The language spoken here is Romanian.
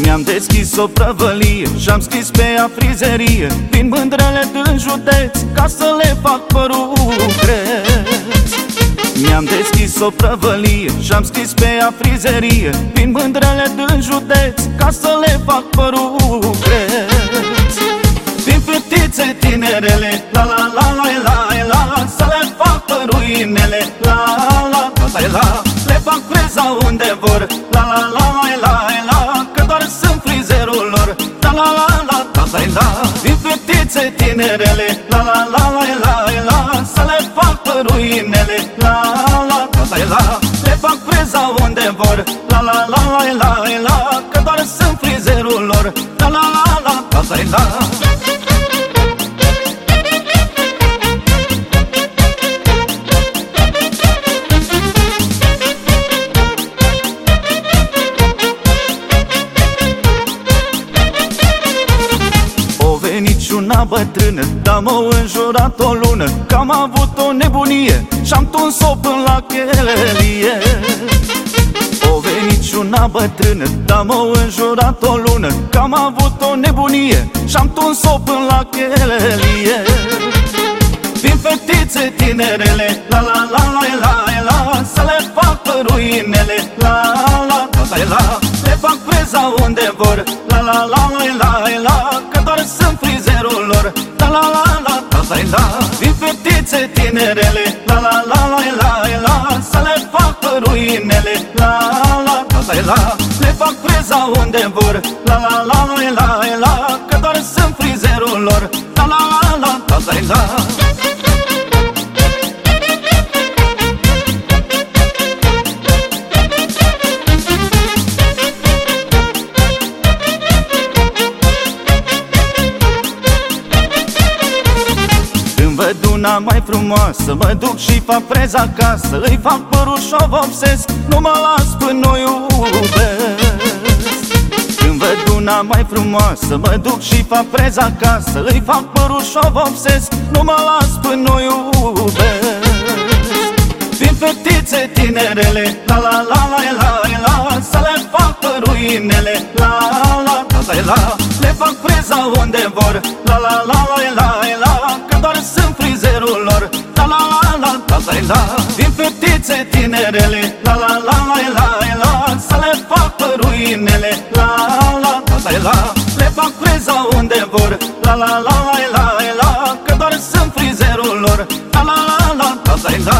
Mi-am deschis o prăvălie și-am scris pe ea frizerie prin mândrele din județ, ca să le fac părul creț. Mi-am deschis o prăvălie și-am scris pe ea frizerie prin mândrele din județ, ca să le fac părul creț. Din fetițe tinerele, la la la la la la, să le fac păruinele, la la la la la. Le fac freza unde vor, la la la la la, că doar sunt frizerul lor, la la la la la la. Din fetițe tinerele, la la la la la, să le fac păruinele, la la la la. Le fac freza unde vor, la la la la la, că doar sunt frizerul lor, la la la la la. Niciuna bătrână, dar m-au înjurat o lună, că am avut o nebunie și-am tuns-o până la chelie. O veniciuna bătrână, dar m-au înjurat o lună, că am avut o nebunie și-am tuns-o până la chelie. Din fetițe tinerele, la la la la la, să le fac păruinele, la la la la. Le fac freza unde vor, la la la la la, că doar sunt frizerul lor, la la la la la. Din fetițe tinerele, la la la la la, să le fac păruinele, la la la la. Le fac freza unde vor, la la la la, că doar sunt frizerul lor, la la la la. Văd una mai frumoasă, mă duc și fac freza acasă, îi fac părul și-o vopsesc, nu mă las până o iubesc. Când văd una mai frumoasă, mă duc și fac freza acasă, îi fac părul și-o vopsesc, nu mă las până o iubesc. Din fetițe tinerele, la la la la la, să le fac păruinele, la la la la. Le fac freza unde vor, la la la la la, că doar sunt frizerul lor, la la la la la. Din fetițe tinerele, la la la la la, să le fac păruinele, la la la la. Le fac freza unde vor, la la la la la, că doar sunt frizerul lor, la la la la la.